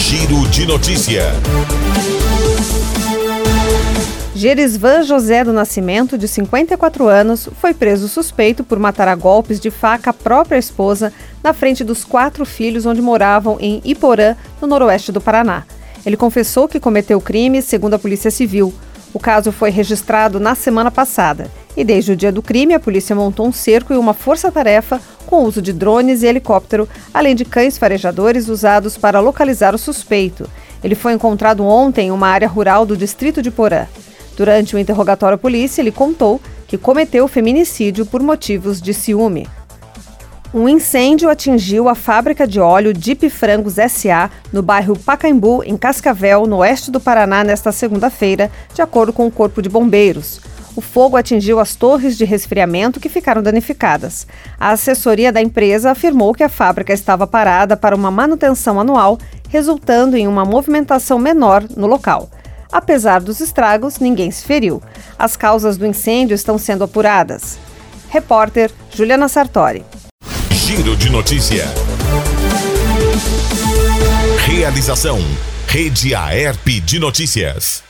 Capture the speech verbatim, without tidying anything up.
Giro de Notícia. Gerisvan José do Nascimento, de cinquenta e quatro anos, foi preso suspeito por matar a golpes de faca a própria esposa na frente dos quatro filhos onde moravam em Iporã, no noroeste do Paraná. Ele confessou que cometeu o crime, segundo a Polícia Civil. O caso foi registrado na semana passada e desde o dia do crime a polícia montou um cerco e uma força-tarefa com uso de drones e helicóptero, além de cães farejadores usados para localizar o suspeito. Ele foi encontrado ontem em uma área rural do distrito de Porã. Durante o interrogatório à polícia, ele contou que cometeu feminicídio por motivos de ciúme. Um incêndio atingiu a fábrica de óleo Dip Frangos S A no bairro Pacaembu, em Cascavel, no oeste do Paraná, nesta segunda-feira, de acordo com o Corpo de Bombeiros. O fogo atingiu as torres de resfriamento que ficaram danificadas. A assessoria da empresa afirmou que a fábrica estava parada para uma manutenção anual, resultando em uma movimentação menor no local. Apesar dos estragos, ninguém se feriu. As causas do incêndio estão sendo apuradas. Repórter Juliana Sartori. Giro de Notícia. Realização: Rede Aerp de Notícias.